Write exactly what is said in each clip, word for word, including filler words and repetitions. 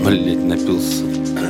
Блять, напился.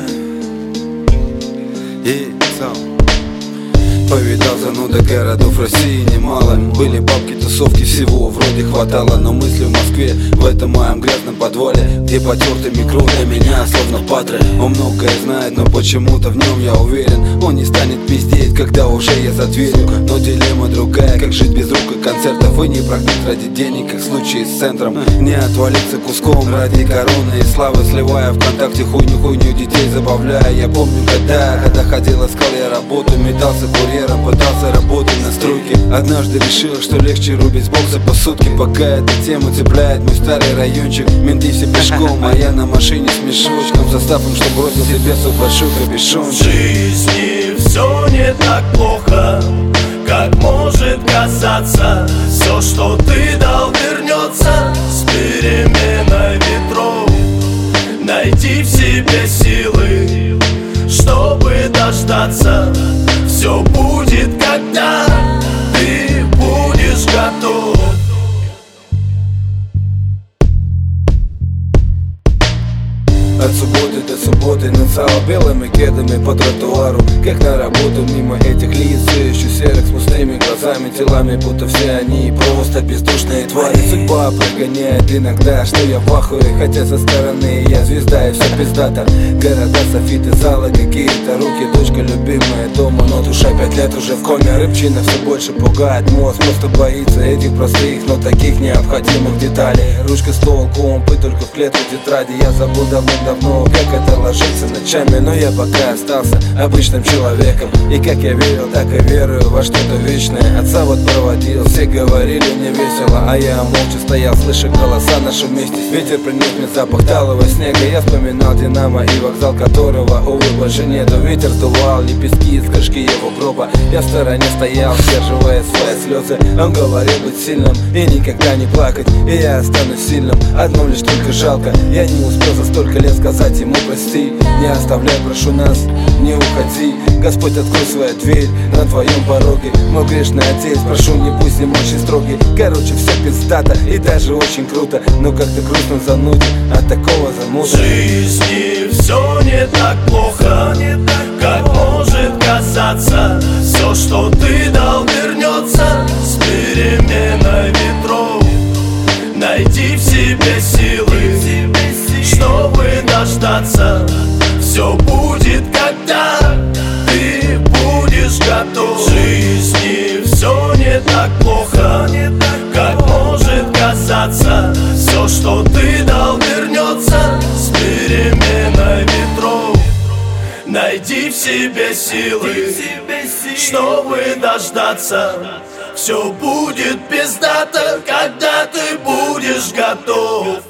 И сам повидал зануда городов России немало. Были бабки, тусовки, всего вроде хватало. Но мысли в Москве, в этом моем грязном подвале, где потертыми кровь для меня, словно патры. Он многое знает, но почему-то в нем я уверен. Он не станет пиздеть, когда уже я за дверью. Но дилемма другая, как жить без рук и концертов. И не прогнуть ради денег, как в случае с центром. Не отвалиться куском ради короны и славы, сливая ВКонтакте хуйню-хуйню, детей забавляя. Я помню, когда, когда ходил, искал я работу, метался курьером, пытался работать на стройке. Однажды решил, что легче рубить с бокса по сутки. Пока эта тема цепляет мой старый райончик. Менты все пешком, а я на машине с мешочком, составом, что бросил себе свой большой капюшон. В жизни все не так плохо, как может казаться. Все, что ты дал, вернется с переменой ветров. Найди в себе силы, чтобы дождаться. Все будет, когда ты будешь готов. От субботы до субботы нацал белыми кедами по тротуару, как на работу мимо этих лиц, все еще серых с пустыми глазами, телами, будто все они просто бездушные твари. Судьба прогоняет иногда, что я в ахуе, хотя со стороны я звезда и все пиздато. Города, софиты, залы, какие-то руки, дочка любимая дома, но душа пять лет уже в коме. Рыбчина все больше пугает, мозг просто боится этих простых, но таких необходимых деталей. Ручка, стол, компы, только в клетку тетради. Я забыл давным-давно, как это ложится ночами, но я пока остался обычным человеком. И как я верил, так и верую во что-то вечное. Отца вот проводил, все говорили мне весело, а я молча стоял, слыша голоса наши вместе. Ветер принес мне запах талого снега. Я вспоминал Динамо и вокзал, которого, увы, больше нету. Ветер сдувал лепестки из крышки его гроба. Я в стороне стоял, сдерживая свои слезы. Он говорил быть сильным и никогда не плакать. И я останусь сильным, одно лишь только жалко. Я не успел за столько лет сказать ему прости. Не оставляй, прошу нас, не уходи. Господь, открой свою дверь на твоем пороге. Мой грешный отец, прошу, не будь с ним очень строгий. Короче, все пиздато и даже очень круто, но как-то грустно занудит от такого замута. В жизни все не так плохо, как может казаться. Все, что ты дал, вернется с переменой ветров. Найди в себе силы, чтобы дождаться. Все будет, когда ты будешь готов. В жизни все не так плохо, как может казаться. Все, что ты дал, вернется с переменой ветров. Найди в себе силы, чтобы дождаться. Все будет пиздато, когда ты будешь готов.